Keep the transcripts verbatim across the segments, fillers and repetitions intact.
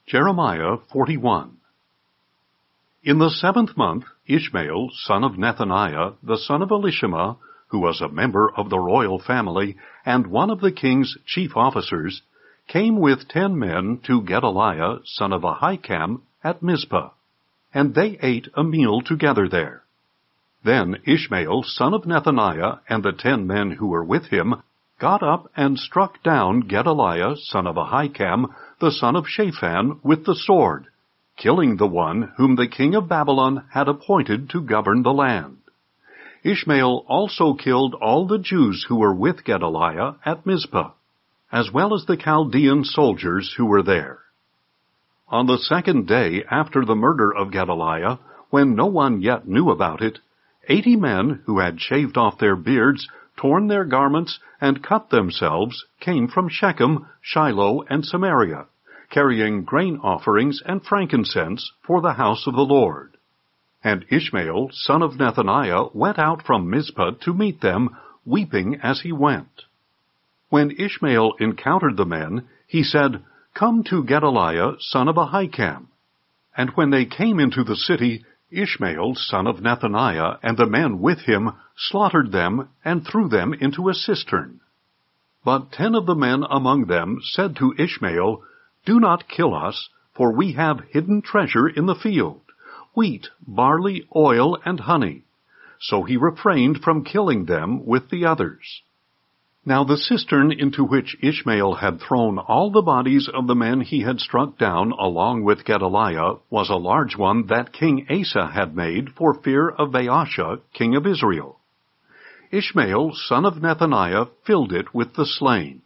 Jeremiah forty-one. In the seventh month, Ishmael, son of Nethaniah, the son of Elishama, who was a member of the royal family and one of the king's chief officers, came with ten men to Gedaliah, son of Ahikam, at Mizpah, and they ate a meal together there. Then Ishmael, son of Nethaniah, and the ten men who were with him got up and struck down Gedaliah, son of Ahikam, the son of Shaphan, with the sword, killing the one whom the king of Babylon had appointed to govern the land. Ishmael also killed all the Jews who were with Gedaliah at Mizpah, as well as the Chaldean soldiers who were there. On the second day after the murder of Gedaliah, when no one yet knew about it, eighty men who had shaved off their beards, torn their garments, and cut themselves, came from Shechem, Shiloh, and Samaria, carrying grain offerings and frankincense for the house of the Lord. And Ishmael, son of Nethaniah, went out from Mizpah to meet them, weeping as he went. When Ishmael encountered the men, he said, "Come to Gedaliah, son of Ahikam." And when they came into the city, Ishmael, son of Nethaniah, and the men with him slaughtered them and threw them into a cistern. But ten of the men among them said to Ishmael, "Do not kill us, for we have hidden treasure in the field, wheat, barley, oil, and honey." So he refrained from killing them with the others. Now the cistern into which Ishmael had thrown all the bodies of the men he had struck down along with Gedaliah was a large one that King Asa had made for fear of Baasha, king of Israel. Ishmael, son of Nethaniah, filled it with the slain.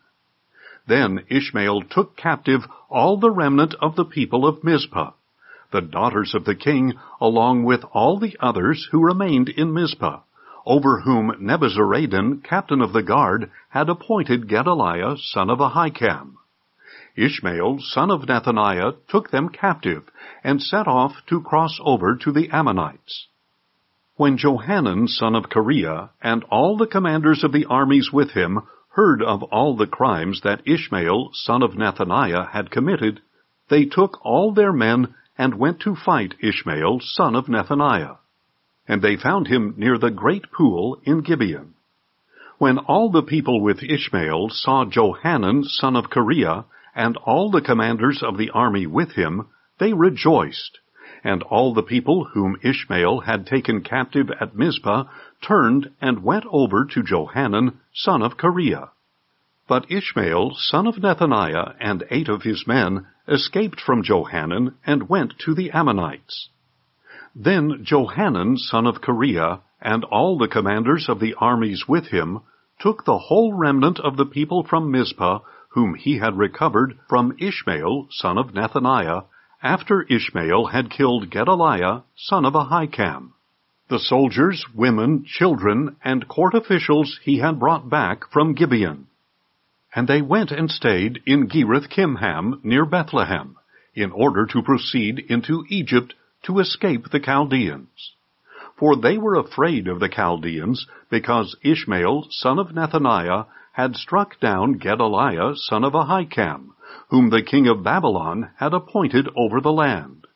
Then Ishmael took captive all the remnant of the people of Mizpah, the daughters of the king, along with all the others who remained in Mizpah, over whom Nebuzaradan, captain of the guard, had appointed Gedaliah, son of Ahikam. Ishmael, son of Nethaniah, took them captive, and set off to cross over to the Ammonites. When Johanan, son of Kareah, and all the commanders of the armies with him heard of all the crimes that Ishmael, son of Nethaniah, had committed, they took all their men and went to fight Ishmael, son of Nethaniah. And they found him near the great pool in Gibeon. When all the people with Ishmael saw Johanan, son of Kareah, and all the commanders of the army with him, they rejoiced. And all the people whom Ishmael had taken captive at Mizpah turned and went over to Johanan, son of Kareah. But Ishmael, son of Nethaniah, and eight of his men escaped from Johanan and went to the Ammonites. Then Johanan, son of Kareah, and all the commanders of the armies with him took the whole remnant of the people from Mizpah, whom he had recovered from Ishmael, son of Nethaniah, after Ishmael had killed Gedaliah, son of Ahikam. The soldiers, women, children, and court officials he had brought back from Gibeon. And they went and stayed in Gerith-Kimham near Bethlehem, in order to proceed into Egypt to escape the Chaldeans. For they were afraid of the Chaldeans, because Ishmael, son of Nethaniah, had struck down Gedaliah, son of Ahikam, whom the king of Babylon had appointed over the land.